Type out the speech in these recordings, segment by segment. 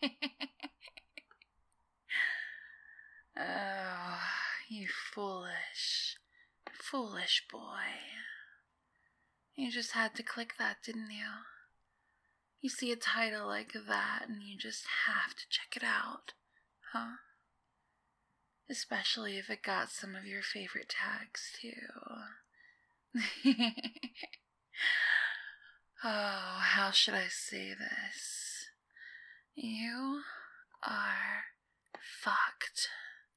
Oh, you foolish boy. You just had to click that, didn't you? You see a title like that and you just have to check it out, huh? Especially if it got some of your favorite tags, too. Oh, how should I say this? You are fucked.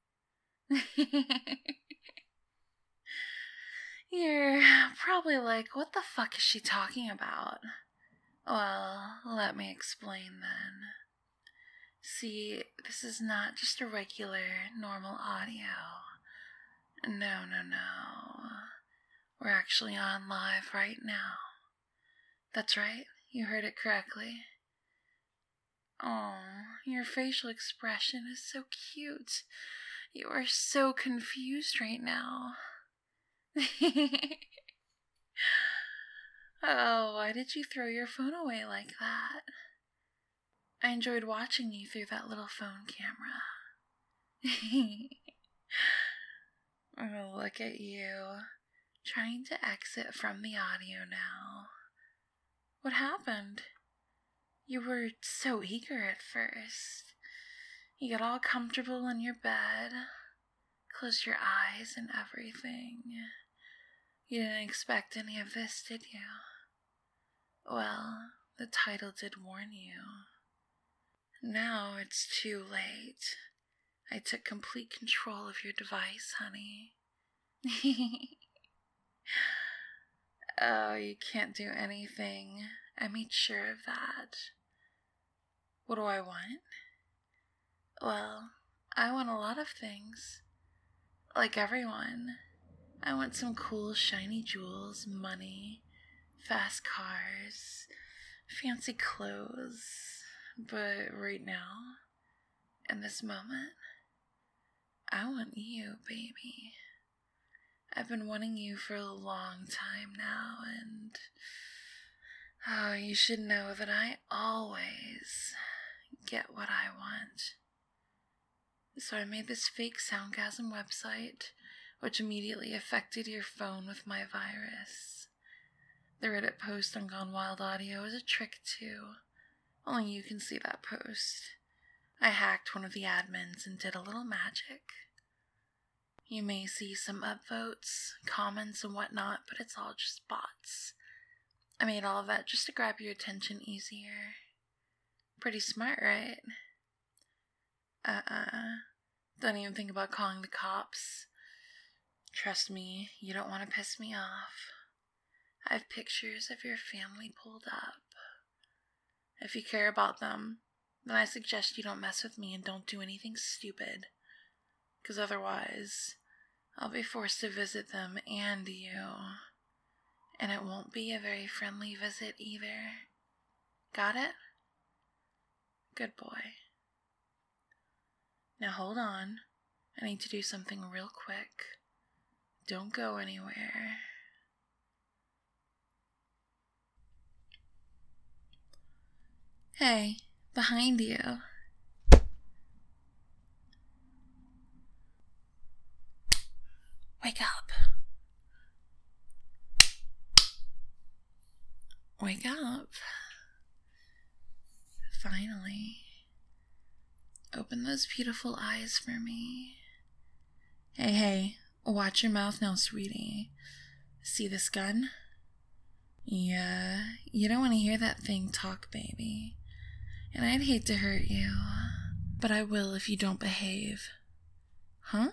You're probably like, what the fuck is she talking about? Well, let me explain then. See, this is not just a regular, normal audio. No. We're actually on live right now. That's right, you heard it correctly. Oh, your facial expression is so cute. You are so confused right now. Oh, why did you throw your phone away like that? I enjoyed watching you through that little phone camera. Oh, look at you, trying to exit from the audio now. What happened? You were so eager at first. You got all comfortable in your bed, closed your eyes and everything. You didn't expect any of this, did you? Well, the title did warn you. Now it's too late. I took complete control of your device, honey. Oh, you can't do anything. I made sure of that. What do I want? Well, I want a lot of things. Like everyone. I want some cool shiny jewels, money, fast cars, fancy clothes. But right now, in this moment, I want you, baby. I've been wanting you for a long time now, and oh, you should know that I always get what I want. So I made this fake Soundgasm website, which immediately affected your phone with my virus. The Reddit post on Gone Wild Audio is a trick too. Only you can see that post. I hacked one of the admins and did a little magic. You may see some upvotes, comments, and whatnot, but it's all just bots. I made all of that just to grab your attention easier. Pretty smart, right? Don't even think about calling the cops. Trust me, you don't want to piss me off. I have pictures of your family pulled up. If you care about them, then I suggest you don't mess with me and don't do anything stupid. 'Cause otherwise, I'll be forced to visit them and you. And it won't be a very friendly visit either. Got it? Good boy. Now hold on. I need to do something real quick. Don't go anywhere. Hey, behind you. Wake up. Wake up. Finally. Open those beautiful eyes for me. Hey, watch your mouth now, sweetie. See this gun? Yeah, you don't want to hear that thing talk, baby. And I'd hate to hurt you, but I will if you don't behave. Huh?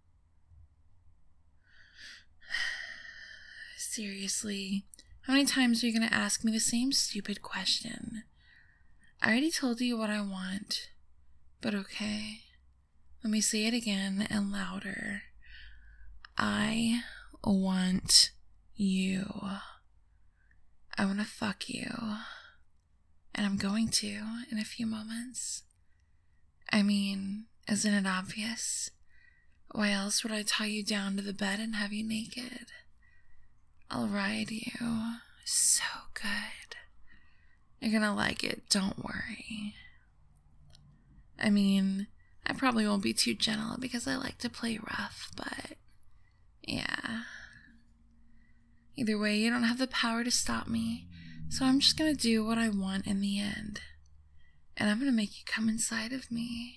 Seriously, how many times are you going to ask me the same stupid question? I already told you what I want, but okay. Let me say it again and louder. I want you. I want to fuck you. And I'm going to in a few moments. I mean, isn't it obvious? Why else would I tie you down to the bed and have you naked? I'll ride you so good. You're gonna like it, don't worry. I mean, I probably won't be too gentle because I like to play rough, but yeah. Either way, you don't have the power to stop me, so I'm just gonna do what I want in the end. And I'm gonna make you come inside of me.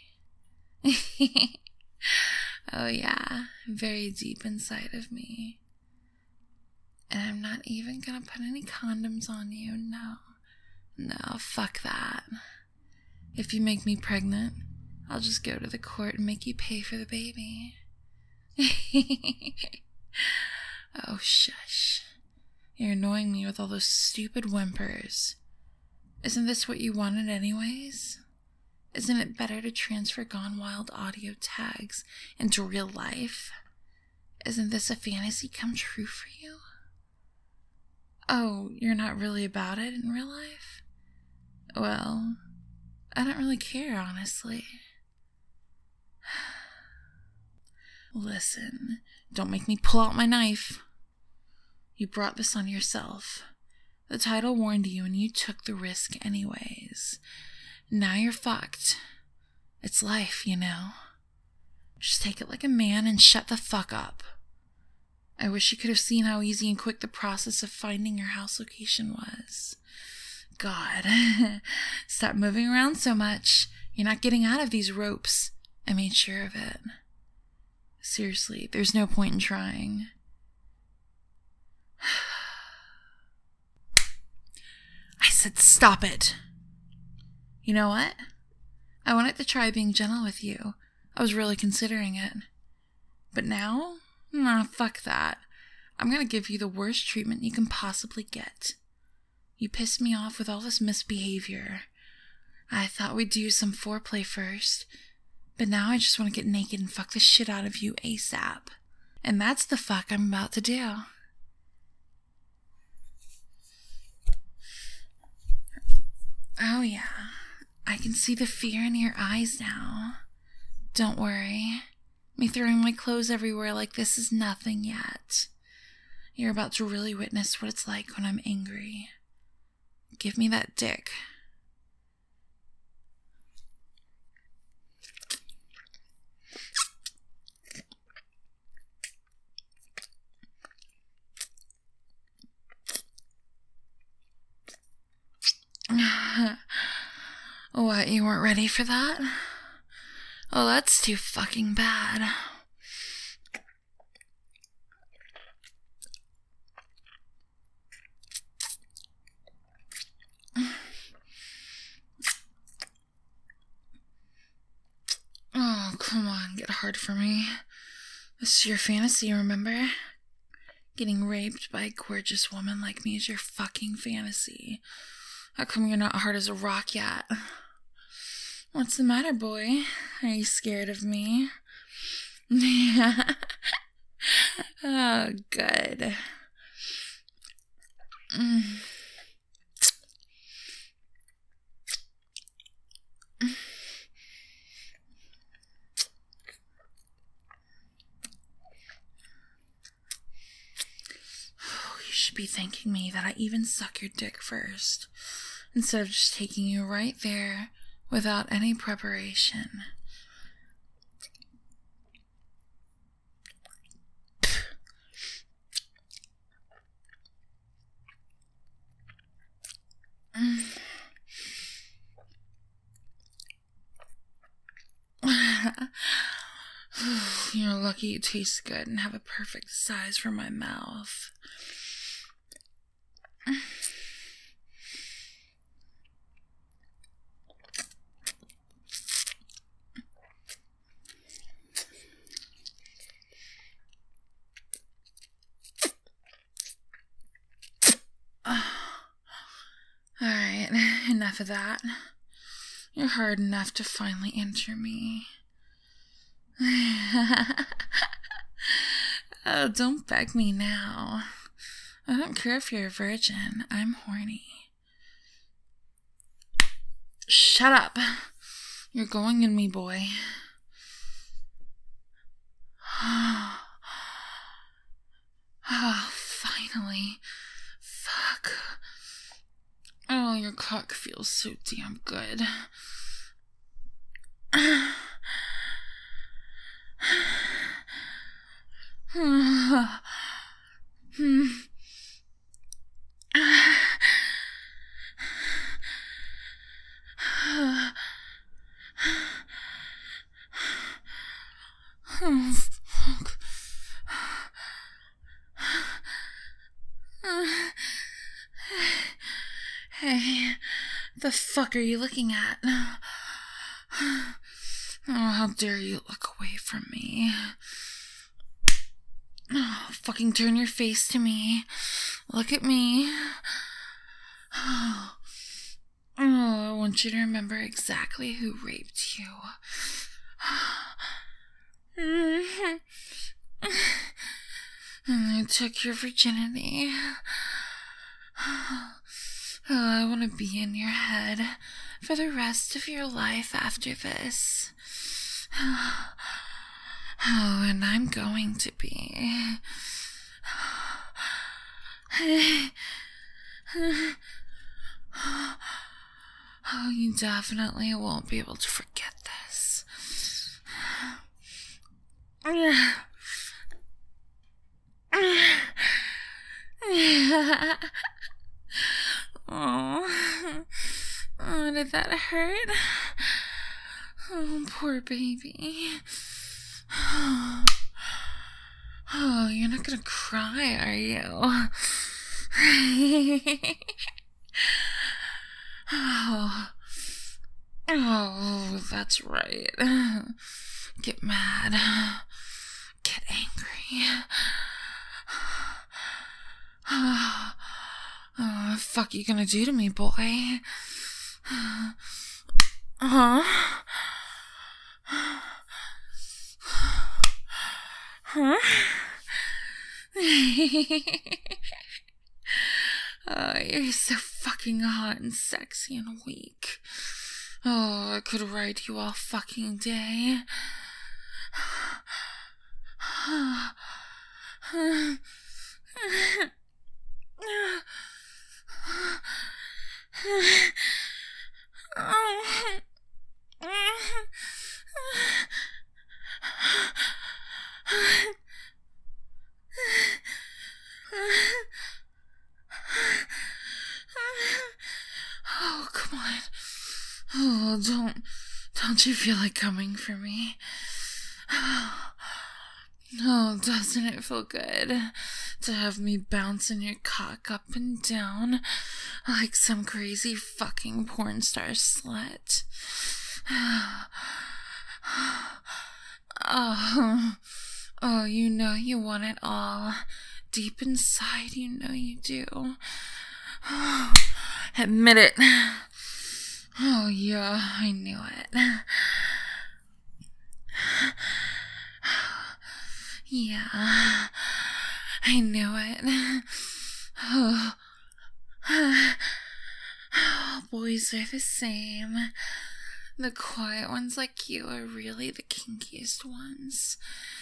Oh yeah, very deep inside of me. And I'm not even gonna put any condoms on you, no, fuck that. If you make me pregnant, I'll just go to the court and make you pay for the baby. Oh, shush. You're annoying me with all those stupid whimpers. Isn't this what you wanted anyways? Isn't it better to transfer Gone Wild audio tags into real life? Isn't this a fantasy come true for you? Oh, you're not really about it in real life? Well, I don't really care, honestly. Listen, don't make me pull out my knife. You brought this on yourself. The title warned you and you took the risk anyways. Now you're fucked. It's life, you know. Just take it like a man and shut the fuck up. I wish you could have seen how easy and quick the process of finding your house location was. God, stop moving around so much. You're not getting out of these ropes. I made sure of it. Seriously, there's no point in trying. I said stop it. You know what? I wanted to try being gentle with you. I was really considering it. But now? Nah, fuck that. I'm gonna give you the worst treatment you can possibly get. You pissed me off with all this misbehavior. I thought we'd do some foreplay first, but now I just want to get naked and fuck the shit out of you ASAP. And that's the fuck I'm about to do. Oh yeah, I can see the fear in your eyes now. Don't worry. Me throwing my clothes everywhere like this is nothing yet. You're about to really witness what it's like when I'm angry. Give me that dick. What, you weren't ready for that? Oh, that's too fucking bad. Oh, come on, get hard for me. This is your fantasy, remember? Getting raped by a gorgeous woman like me is your fucking fantasy. How come you're not hard as a rock yet? What's the matter, boy? Are you scared of me? Oh, good. You should be thanking me that I even suck your dick first, instead of just taking you right there without any preparation. You're lucky you taste good and have a perfect size for my mouth. Alright, enough of that. You're hard enough to finally enter me. Oh, don't beg me now. I don't care if you're a virgin. I'm horny. Shut up. You're going in me, boy. Oh, finally. Fuck. Oh, your cock feels so damn good. The fuck are you looking at? Oh, how dare you look away from me. Oh, fucking turn your face to me. Look at me. Oh, I want you to remember exactly who raped you. And I took your virginity. Oh, I want to be in your head for the rest of your life after this. Oh, and I'm going to be. Oh, you definitely won't be able to forget this. Oh, did that hurt? Oh, poor baby. Oh, you're not gonna cry, are you? Oh, that's right. Get mad. Get angry. Oh, fuck you gonna do to me, boy? Huh? Huh? Oh, you're so fucking hot and sexy and weak. Oh, I could ride you all fucking day. Oh, come on. Oh, don't you feel like coming for me? Oh, doesn't it feel good to have me bouncing your cock up and down like some crazy fucking porn star slut? Oh, you know you want it all. Deep inside, you know you do. Admit it. Oh, yeah, I knew it. Yeah, I knew it. Oh, boys are the same. The quiet ones like you are really the kinkiest ones.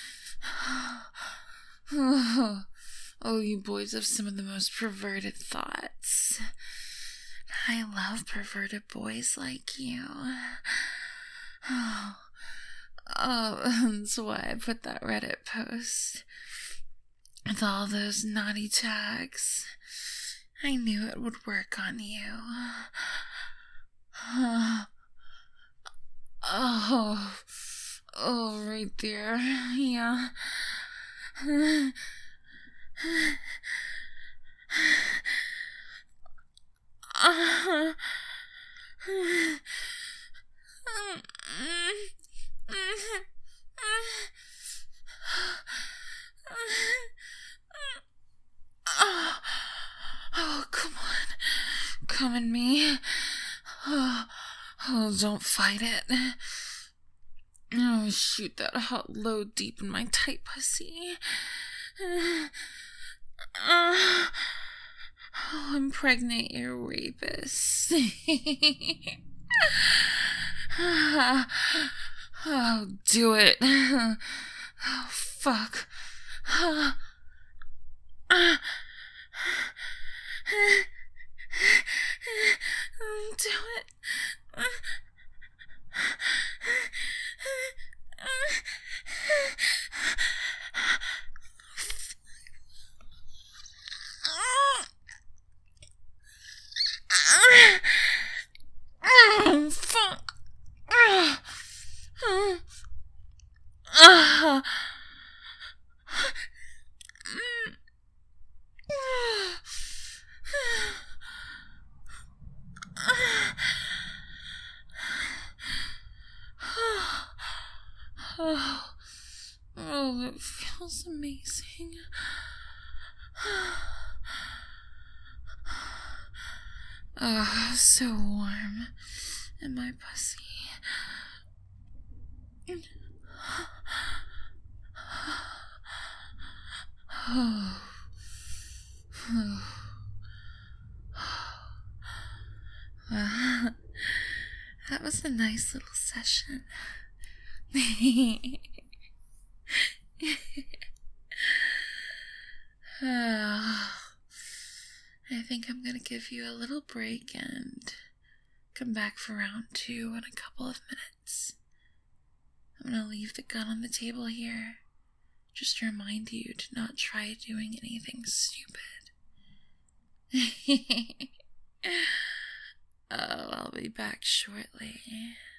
Oh, you boys have some of the most perverted thoughts. I love perverted boys like you. Oh, that's why I put that Reddit post with all those naughty tags. I knew it would work on you. Oh, right there. Yeah. Oh, come on. Come in me. Oh, don't fight it. Oh, shoot that hot load deep in my tight pussy. Oh, I'm pregnant, you're a rapist. Oh, do it. Oh, fuck. Do it. Oh, fuck. Oh, it feels amazing. Oh, so warm in my pussy. Well, that was a nice little session. I think I'm gonna give you a little break and come back for round 2 in a couple of minutes. I'm gonna leave the gun on the table here, just to remind you to not try doing anything stupid. Oh, I'll be back shortly.